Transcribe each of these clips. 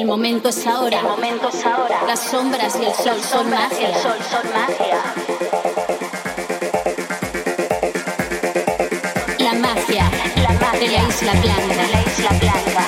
El momento es ahora. El momento es ahora. Las sombras y el sol son magia. El sol son magia. La magia de la Isla Blanca. De la Isla Blanca.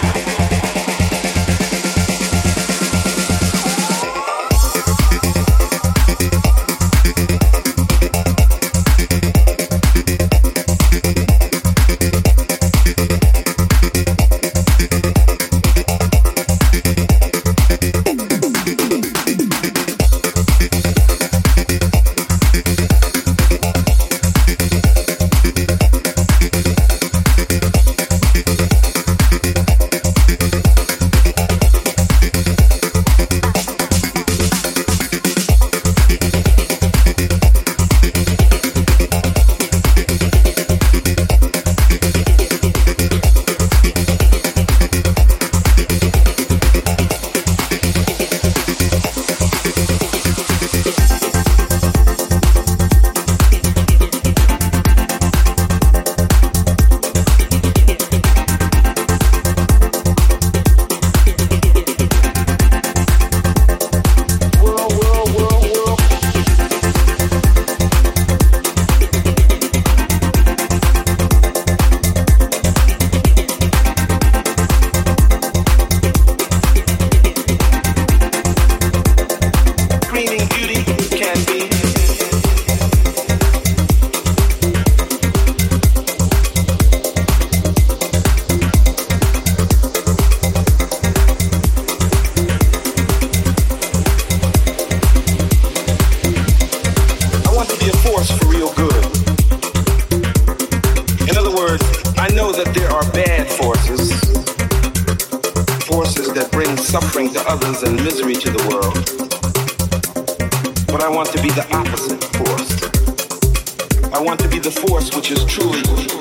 suffering to others and misery to the world. But I want to be the opposite force. I want to be the force which is truly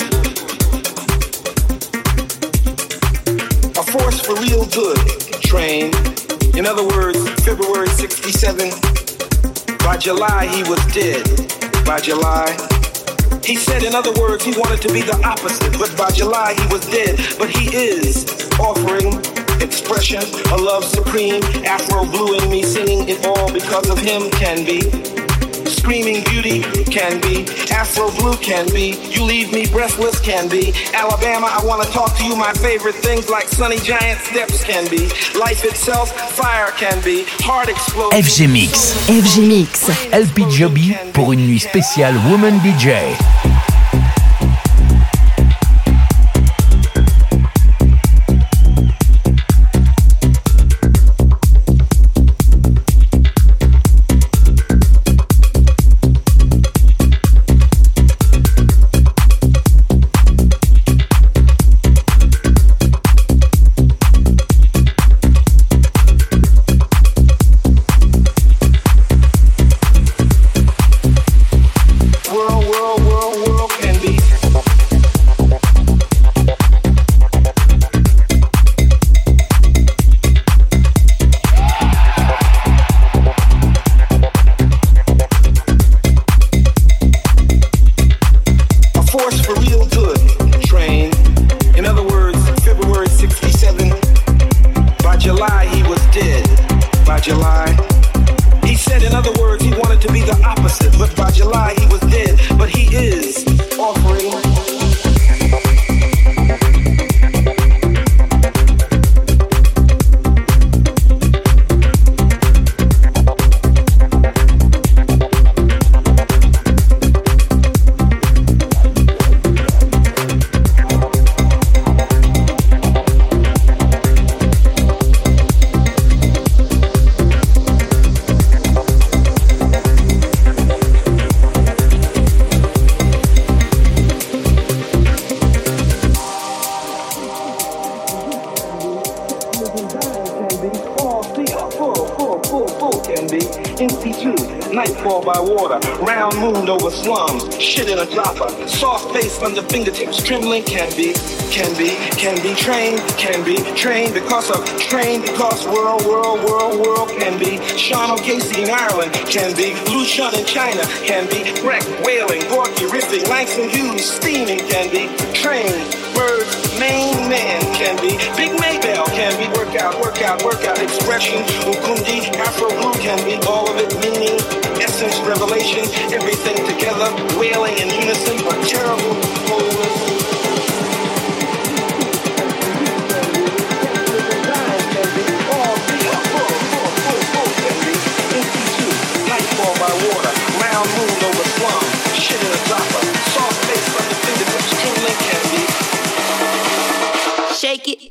a force for real good, train. In other words, February 67, by July he was dead. By July, he said, in other words, he wanted to be the opposite, but by July he was dead. But he is offering expression, a love supreme, Afro blue in me, singing it all because of him can be. Screaming beauty can be, Afro blue can be, you leave me breathless can be. Alabama, I want to talk to you, my favorite things like sunny giant steps can be. Life itself, fire can be, heart explosion. FG Mix. FG Mix. LP Joby pour une nuit spéciale Woman DJ. Under fingertips, trembling can be trained because of train, because world can be. Sean O'Casey in Ireland can be. Lucian in China can be. Breck, wailing, Gorky, riffing, Langston Hughes, steaming can be. Train, Birds, Main Man can be. Big Maybell can can be. Work out, expression, ukundi, Afro blue can be. All of it meaning, essence, revelation, everything together, wailing in unison, a terrible wholeness. Water, round moon over slum, shit in a dropper, soft face from the fingertips, true link can be. Shake it.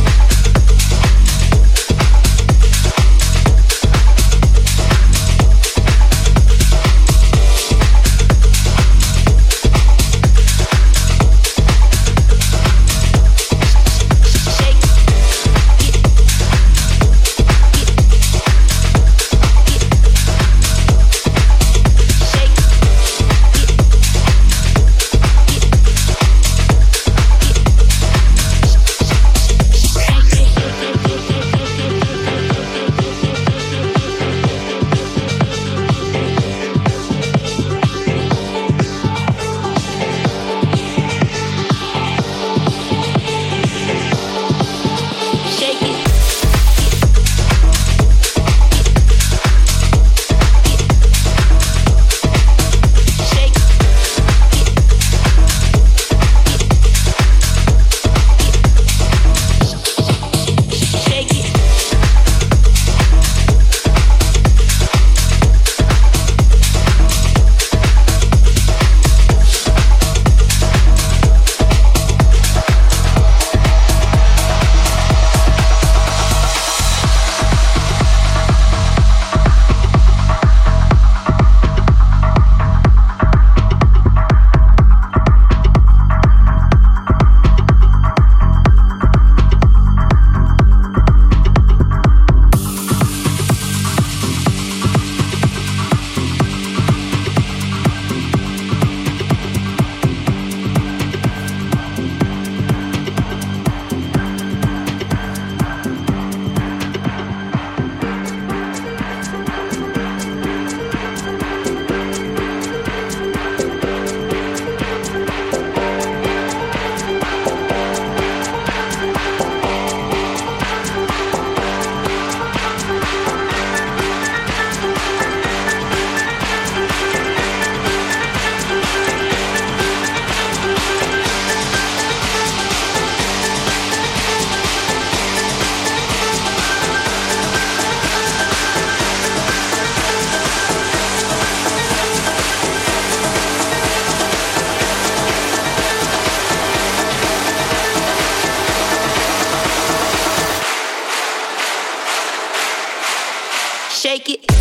Shake it.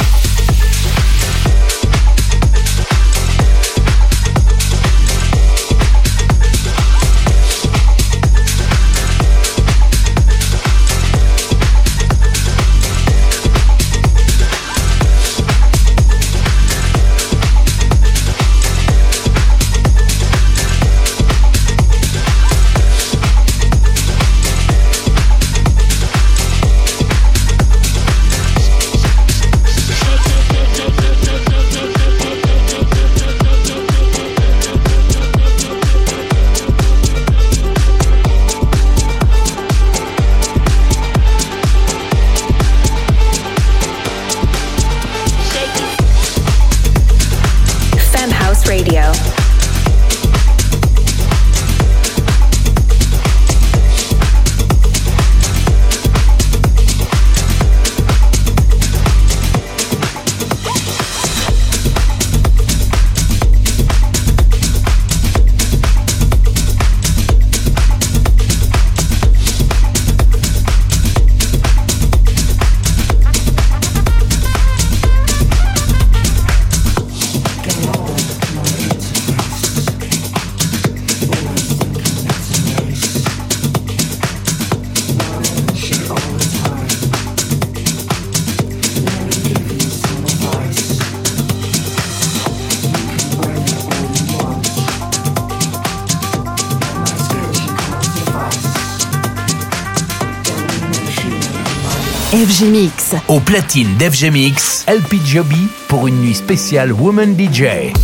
FG Mix. Au platine d'FG Mix, LP Joby pour une nuit spéciale Woman DJ.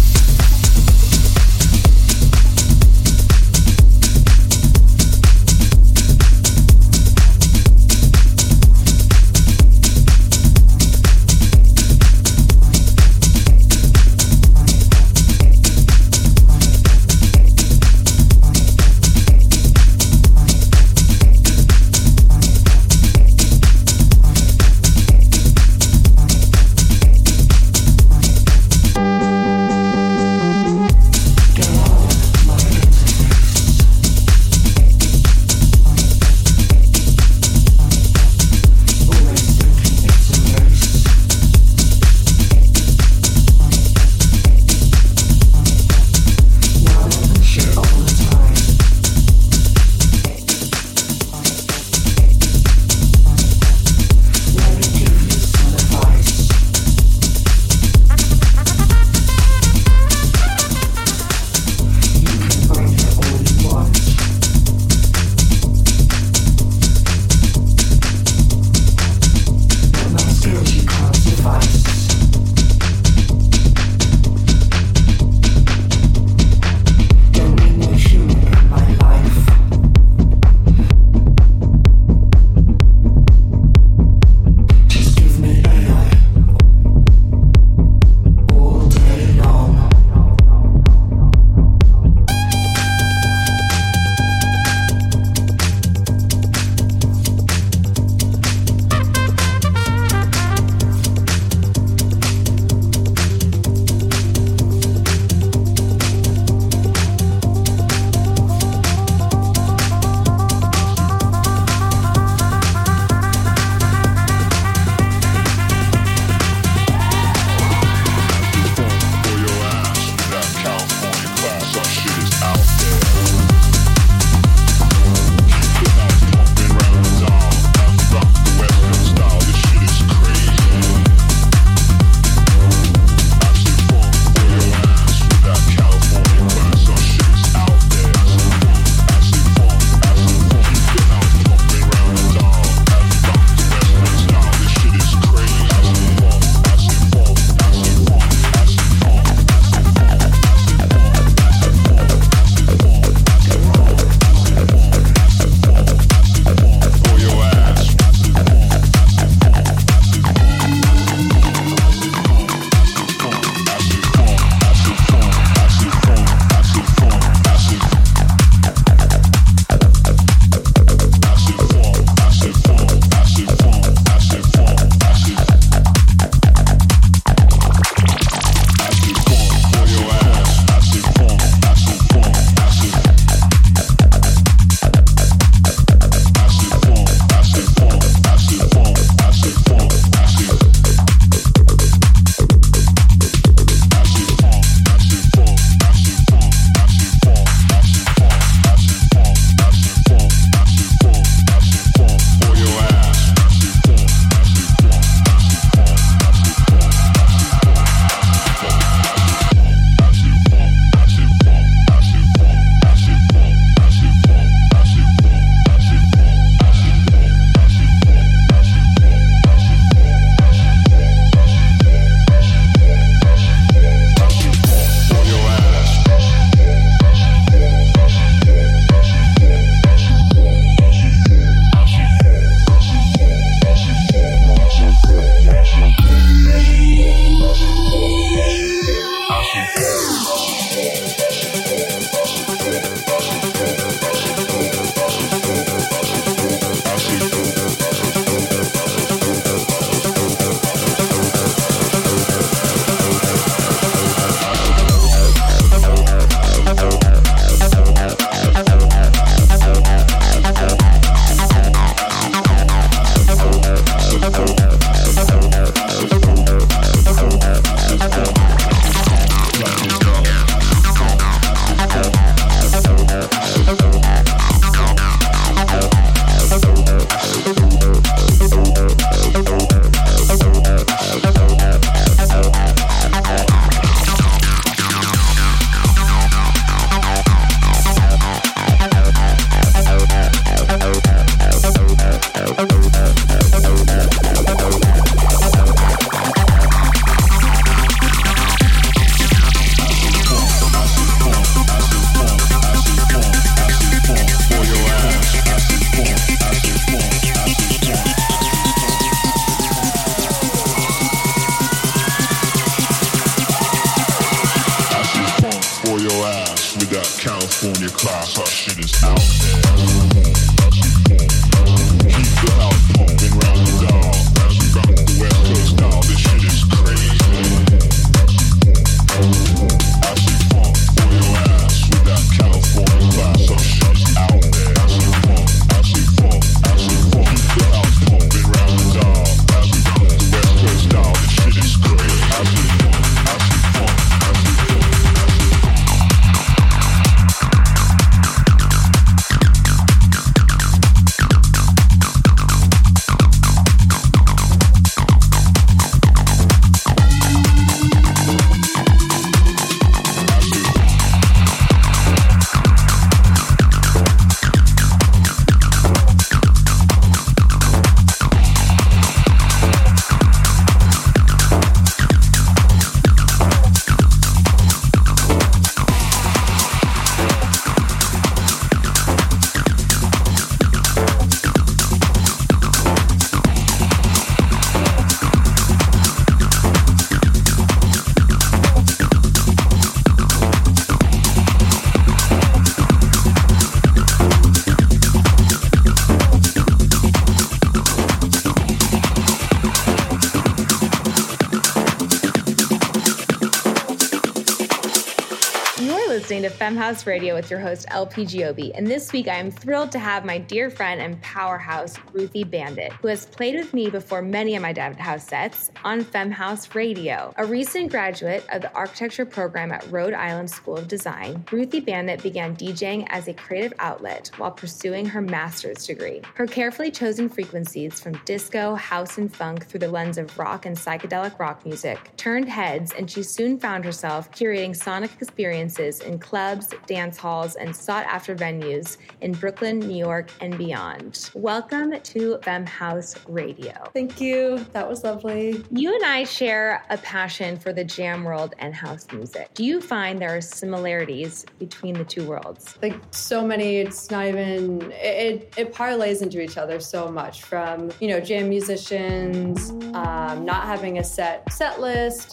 listening to FemHouse Radio with your host, LPGOB. And this week, I am thrilled to have my dear friend and powerhouse, Ruthie Bandit, who has played with me before many of my David House sets on FemHouse Radio. A recent graduate of the architecture program at Rhode Island School of Design, Ruthie Bandit began DJing as a creative outlet while pursuing her master's degree. Her carefully chosen frequencies from disco, house, and funk through the lens of rock and psychedelic rock music turned heads, and she soon found herself curating sonic experiences in clubs, dance halls, and sought-after venues in Brooklyn, New York, and beyond. Welcome to FemHouse Radio. Thank you. That was lovely. You and I share a passion for the jam world and house music. Do you find there are similarities between the two worlds? Like so many, it's not even, it parlays into each other so much, from, jam musicians, not having a set list,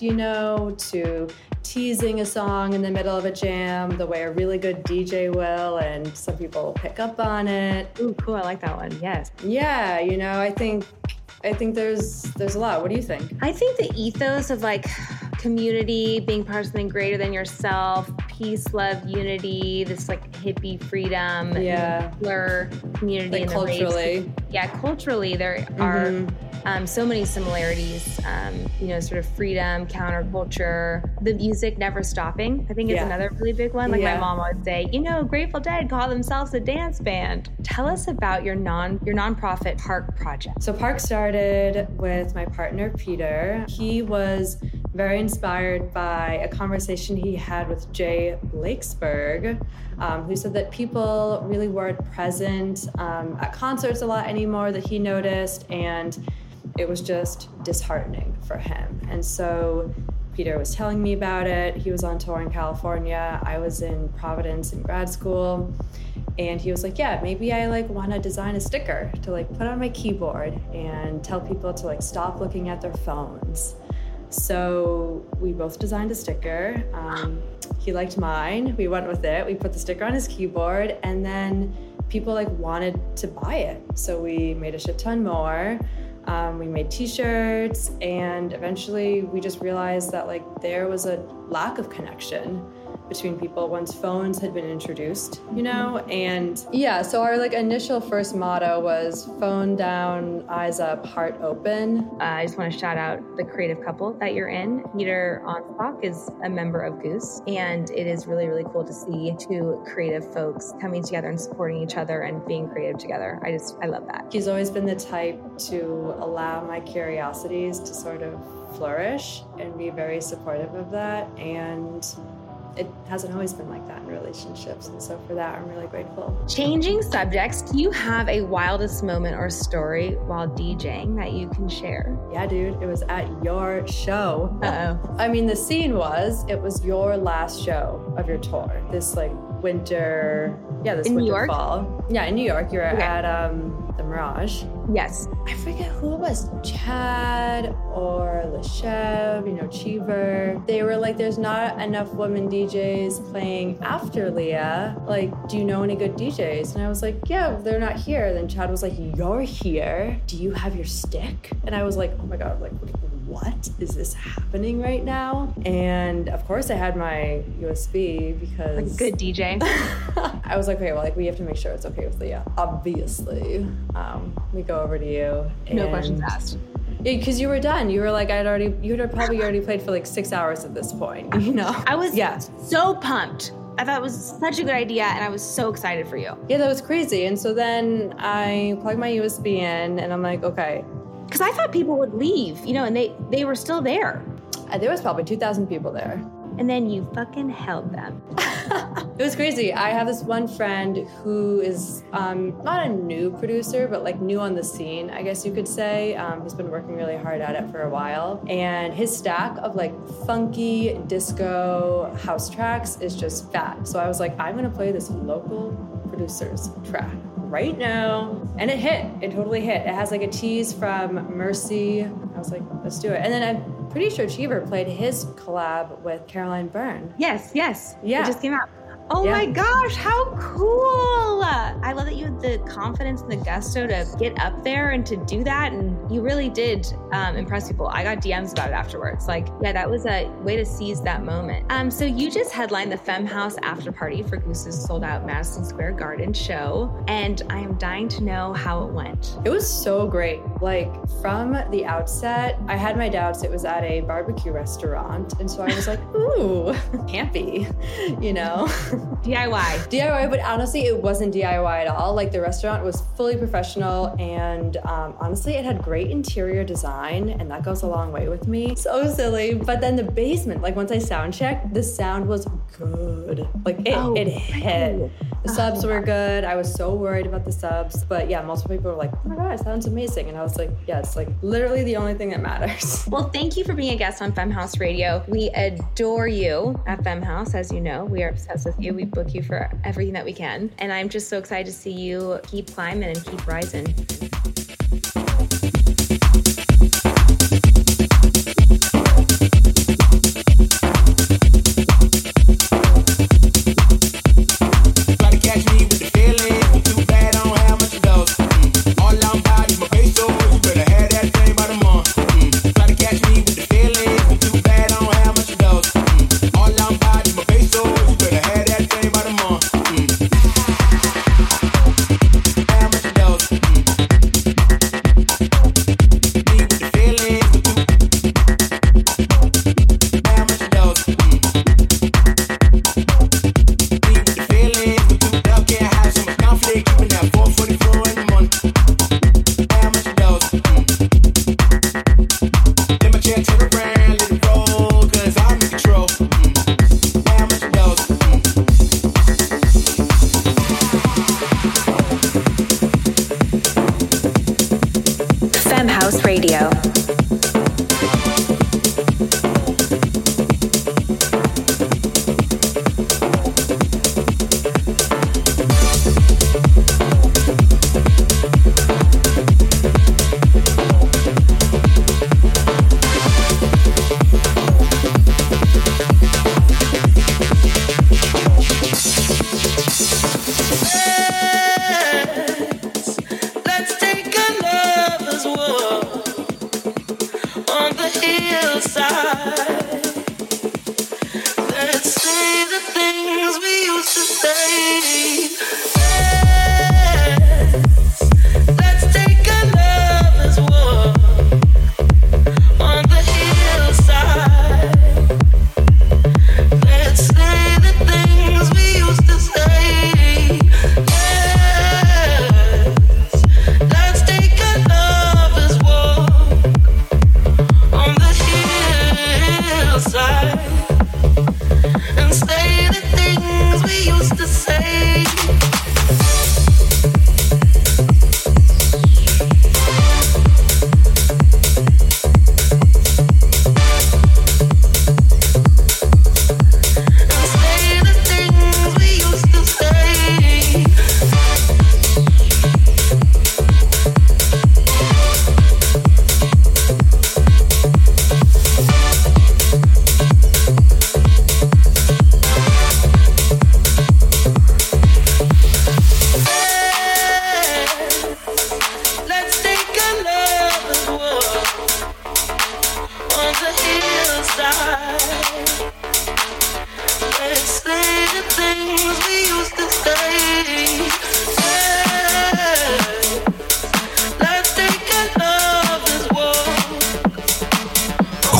to teasing a song in the middle of a jam the way a really good DJ will, and some people will pick up on it. Ooh, cool. I like that one. Yes. Yeah, I think there's a lot. What do you think? I think the ethos of community, being part of something greater than yourself, peace, love, unity, this hippie freedom, blur community in the culturally. Race. Yeah, culturally there are so many similarities, sort of freedom, counterculture, the music never stopping. I think is another really big one. My mom would say, Grateful Dead call themselves a dance band. Tell us about your nonprofit Park project. So Park started with my partner, Peter. He was very inspired by a conversation he had with Jay Blakesberg, who said that people really weren't present at concerts a lot anymore, that he noticed, and it was just disheartening for him. And so Peter was telling me about it. He was on tour in California. I was in Providence in grad school. And he was like, yeah, maybe I want to design a sticker to put on my keyboard and tell people to stop looking at their phones. So we both designed a sticker. He liked mine. We went with it. We put the sticker on his keyboard, and then people wanted to buy it. So we made a shit ton more. We made t-shirts, and eventually we just realized that there was a lack of connection between people once phones had been introduced, and so our initial first motto was phone down, eyes up, heart open. I just want to shout out the creative couple that you're in. Peter Onstock is a member of Goose, and it is really, really cool to see two creative folks coming together and supporting each other and being creative together. I love that. He's always been the type to allow my curiosities to sort of flourish and be very supportive of that, and it hasn't always been like that in relationships, and so for that, I'm really grateful. Changing subjects, do you have a wildest moment or story while DJing that you can share? Yeah, dude, it was at your show. Uh-oh. I mean, the scene was, it was your last show of your tour. This winter, this in winter New York? fall. Yeah, in New York. You were at the Mirage. Yes. I forget who it was, Chad or Leshev, Cheever. They were like, there's not enough women DJs playing after Leah. Like, do you know any good DJs? And I was like, yeah, they're not here. Then Chad was like, you're here. Do you have your stick? And I was like, oh my God, like, what is this happening right now? And of course I had my USB because... Like a good DJ. I was like, okay, well, like, we have to make sure it's okay with Leah. Obviously. We go over to you. No questions asked. Yeah, because you were done. You were like, you had probably already played for like 6 hours at this point, I was so pumped. I thought it was such a good idea, and I was so excited for you. Yeah, that was crazy. And so then I plugged my USB in, and I'm like, okay. Because I thought people would leave, and they were still there. There was probably 2,000 people there. And then you fucking held them. It was crazy. I have this one friend who is not a new producer, but like new on the scene, I guess you could say. He's been working really hard at it for a while. And his stack of like funky disco house tracks is just fat. So I was like, I'm going to play this local producer's track right now. And it hit. It totally hit. It has like a tease from Mercy. I was like, let's do it. And then I'm pretty sure Cheever played his collab with Caroline Byrne. Yes. Yeah. It just came out. Oh my gosh, how cool! I love that you had the confidence and the gusto to get up there and to do that, and you really did impress people. I got DMs about it afterwards. Like, yeah, that was a way to seize that moment. So you just headlined the Femme House after party for Goose's sold-out Madison Square Garden show, and I am dying to know how it went. It was so great. Like, from the outset, I had my doubts. It was at a barbecue restaurant, and so I was like, ooh, campy, DIY, but honestly, it wasn't DIY at all. Like, the restaurant was fully professional, and honestly, it had great interior design, and that goes a long way with me. So silly. But then the basement, like, once I sound checked, the sound was good. Like, it hit. The subs were good. I was so worried about the subs, but yeah, multiple people were like, oh my God, it sounds amazing. And I was like, yeah, it's like literally the only thing that matters. Well, thank you for being a guest on Femme House Radio. We adore you at Femme House, as you know. We are obsessed with you. We book you for everything that we can. And I'm just so excited to see you keep climbing and keep rising. Radio. Let's take a lover's walk.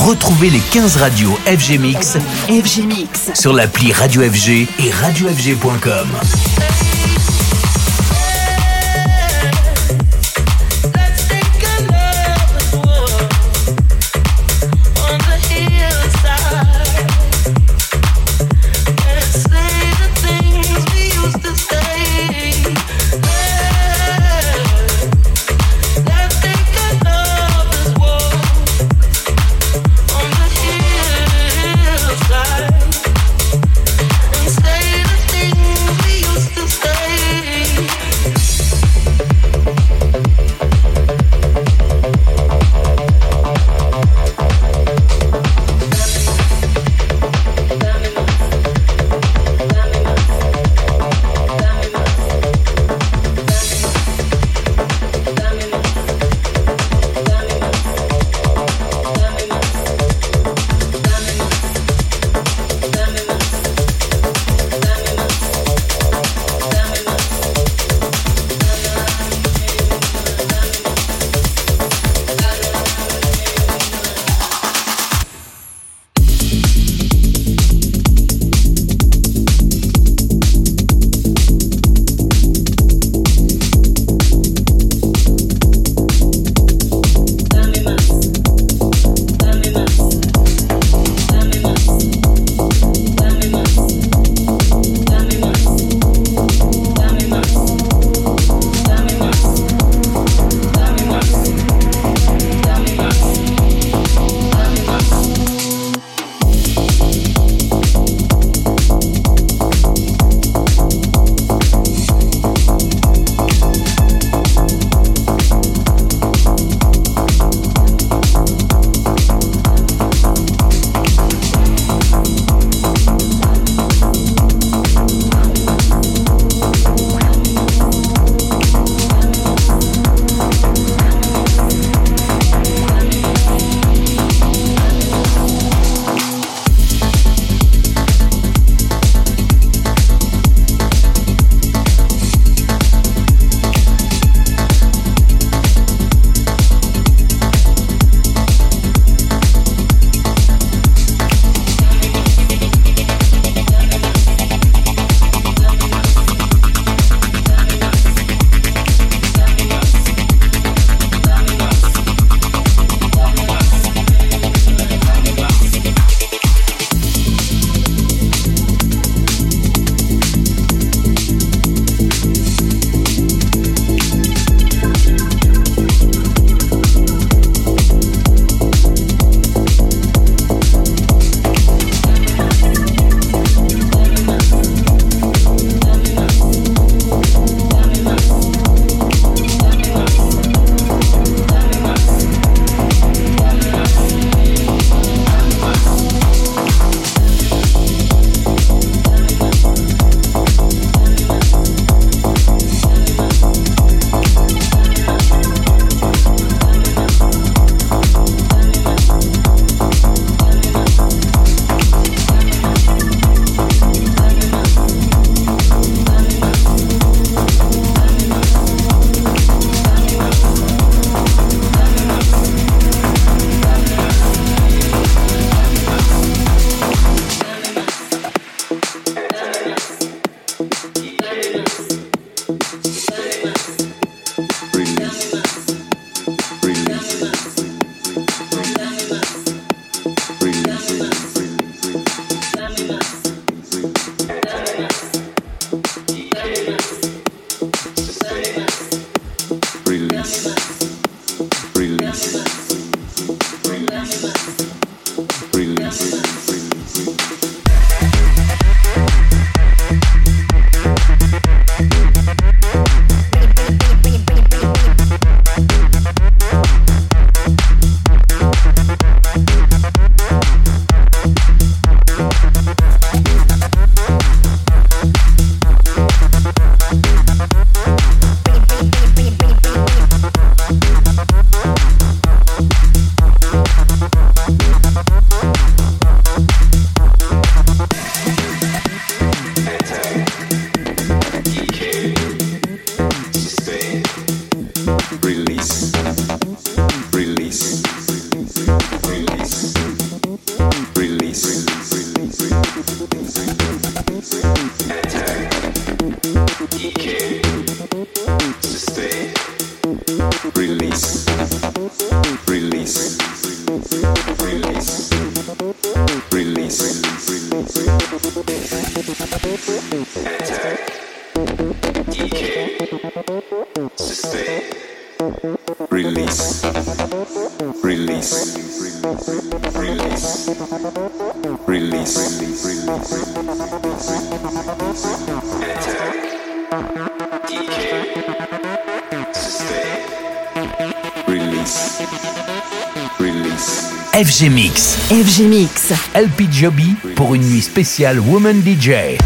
Retrouvez les 15 radios FG Mix sur l'appli Radio FG et radiofg.com. We used Release. Release. Release. Release. Attack. Decay. Sustain. Release. Release. Release. Release. Attack. Decay. Sustain. Release. Release. FG Mix. FG Mix. LP Joby pour une nuit spéciale Woman DJ.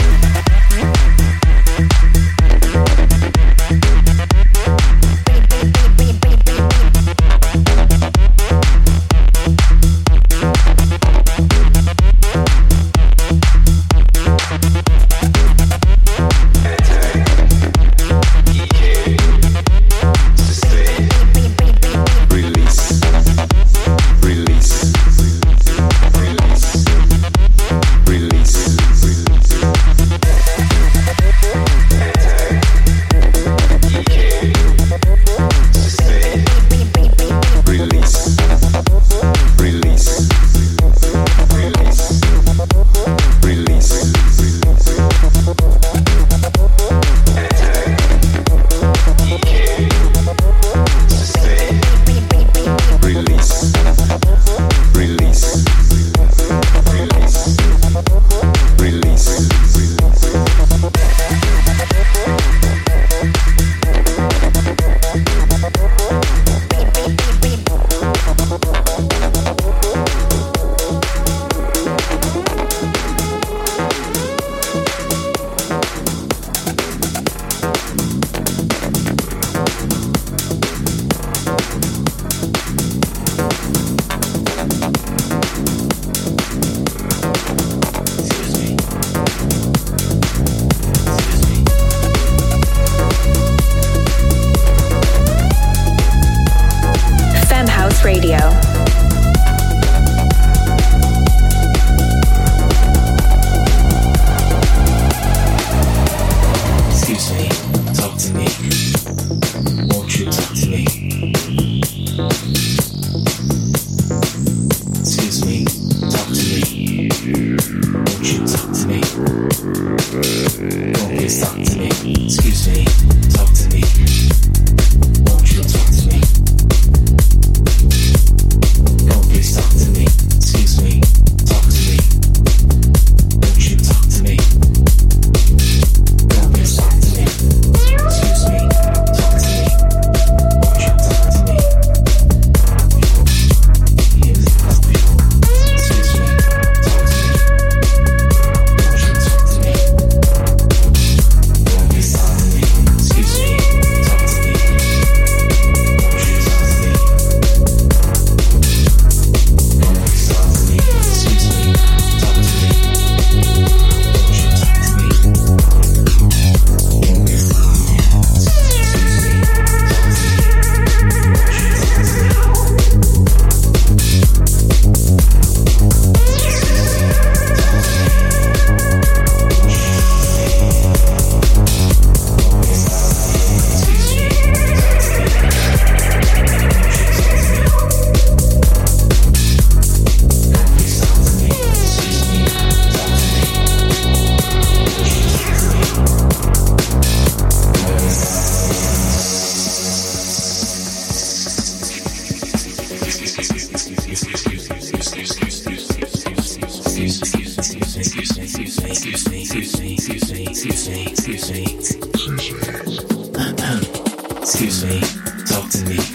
Excuse me, talk to me.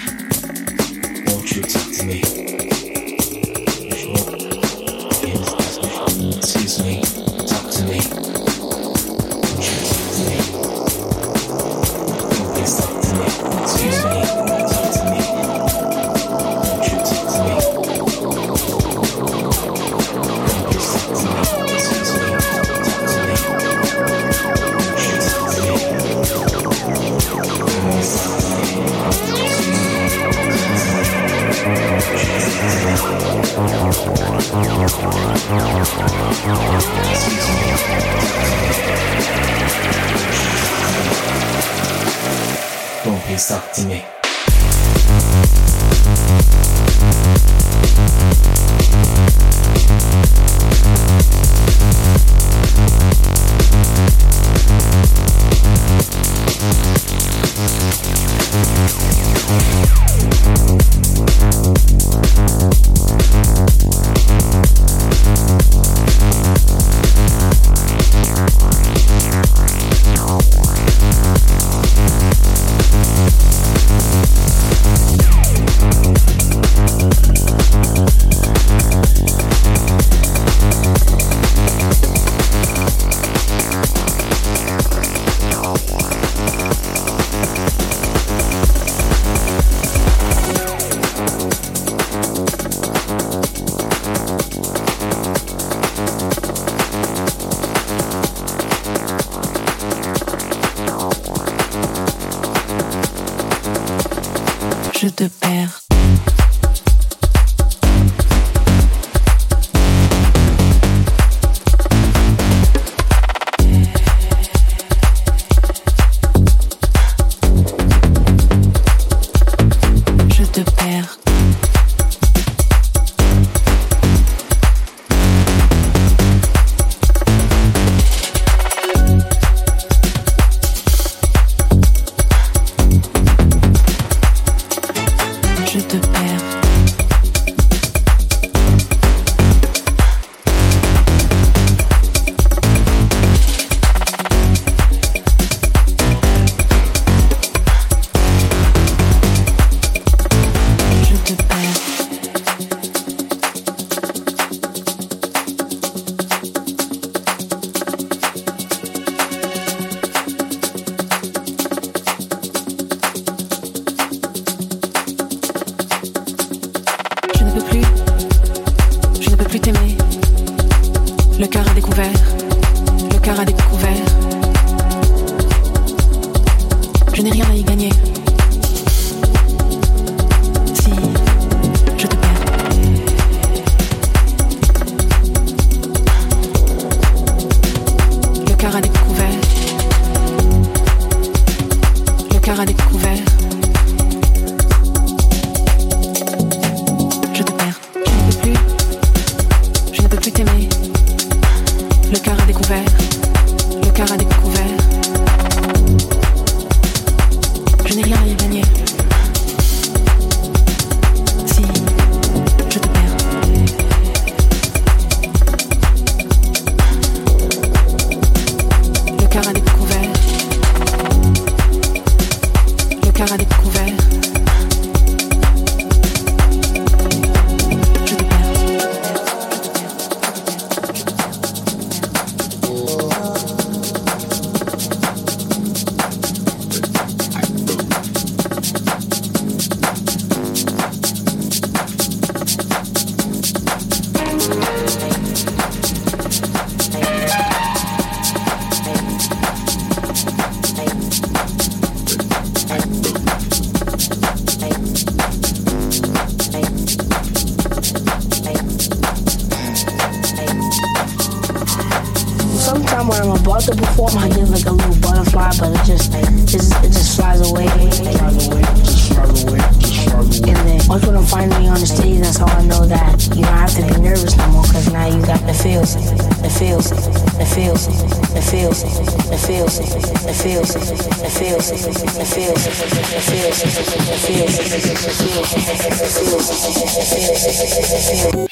Won't you talk to me? Excuse me, talk to me. Won't you talk to me? Please talk to me. Excuse me, talk to me. Won't you talk to me? Please talk to me. Excuse me, talk to me. Won't you talk to me? Don't please talk to me. Je te perds. Je te perds. Je te perds. Je ne peux plus t'aimer. Le cœur a découvert. Le cœur a découvert. Je n'ai rien à y gagner. Si je te perds. Le cœur a découvert. Le cœur a découvert. Je t'aimer. Le cœur a découvert. Le cœur a découvert. Je n'ai rien à y gagner. Si je te perds. Le cœur a découvert. Le cœur a découvert. Sometimes when I'm about to perform, I get like a little butterfly, but it just flies away. And then once when I'm finally on the stage, that's how I know that you don't have to be nervous no more, cause now you got the feels, the feels, the feels, the feels, the feels, the feels, the feels, the feels, the feels, the feels, the feels.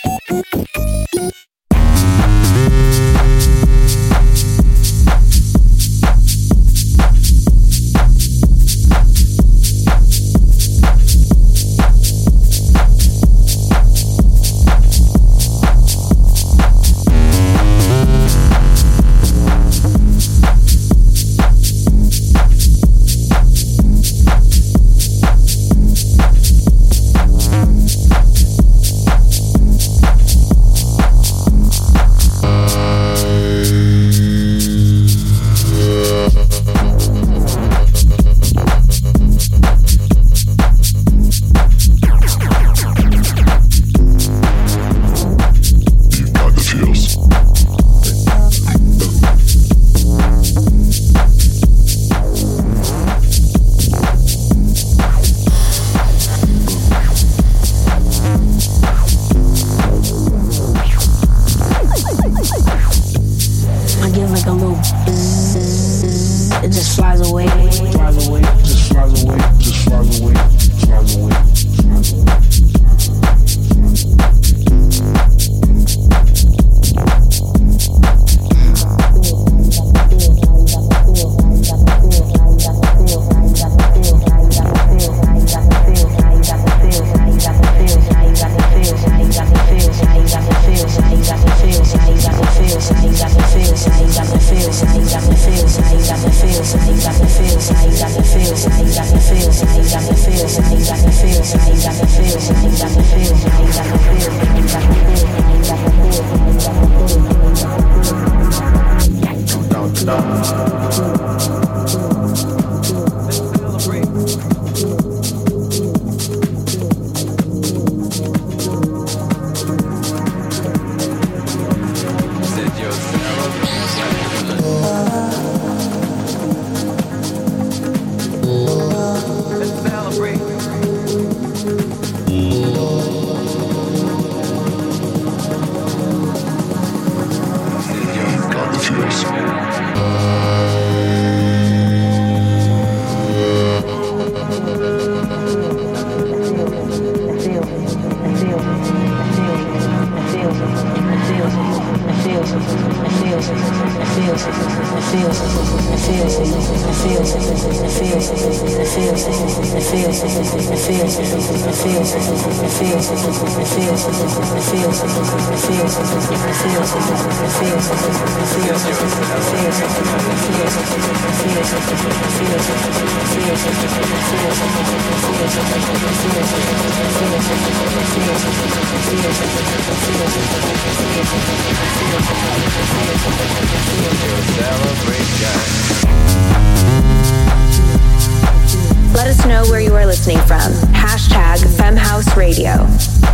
Let us know where you are listening from. Hashtag FemHouse Radio.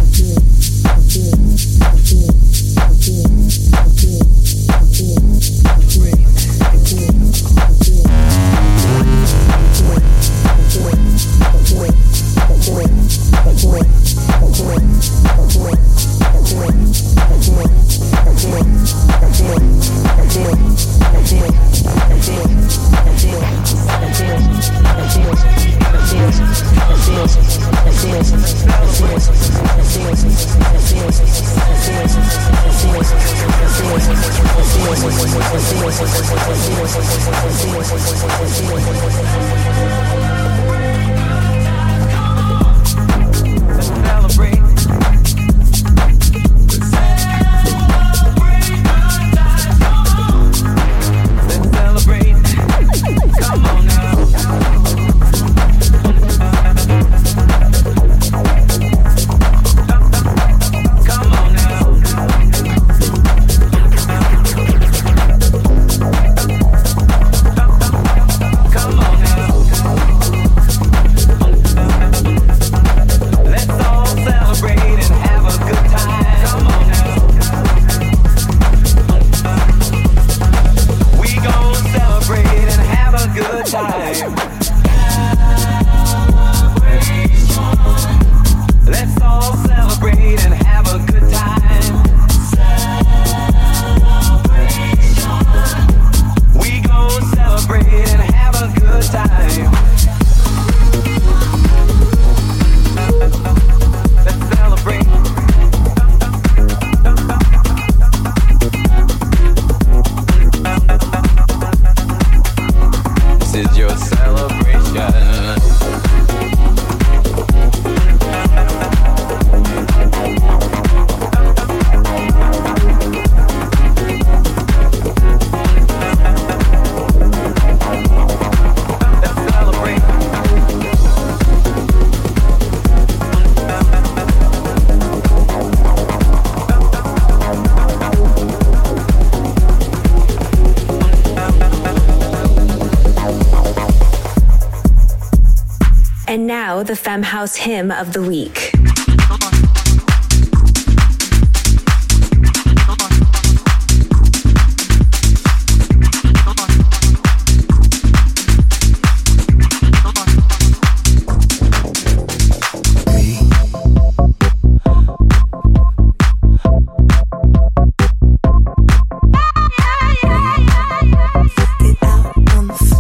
And now, the FemHouse Hymn of the Week.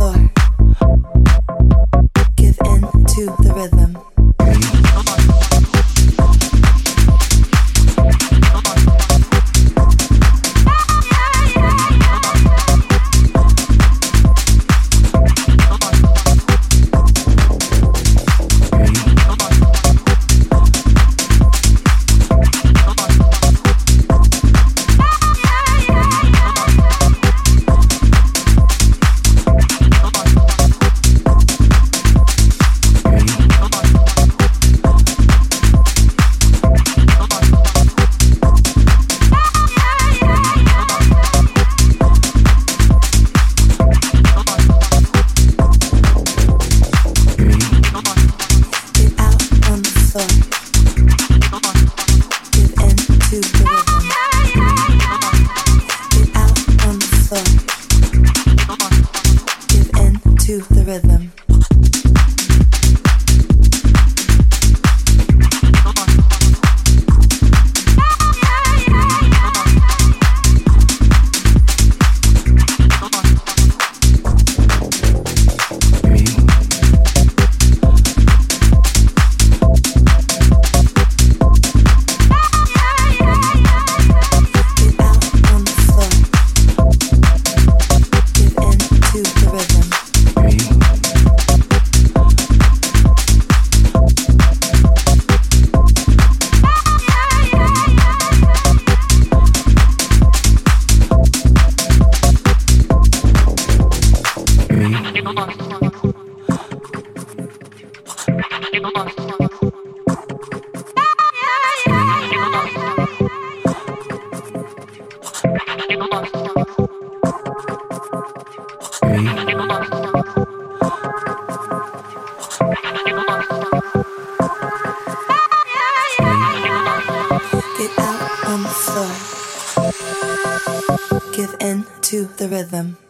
The rhythm. Get out on the floor. Give in to the rhythm.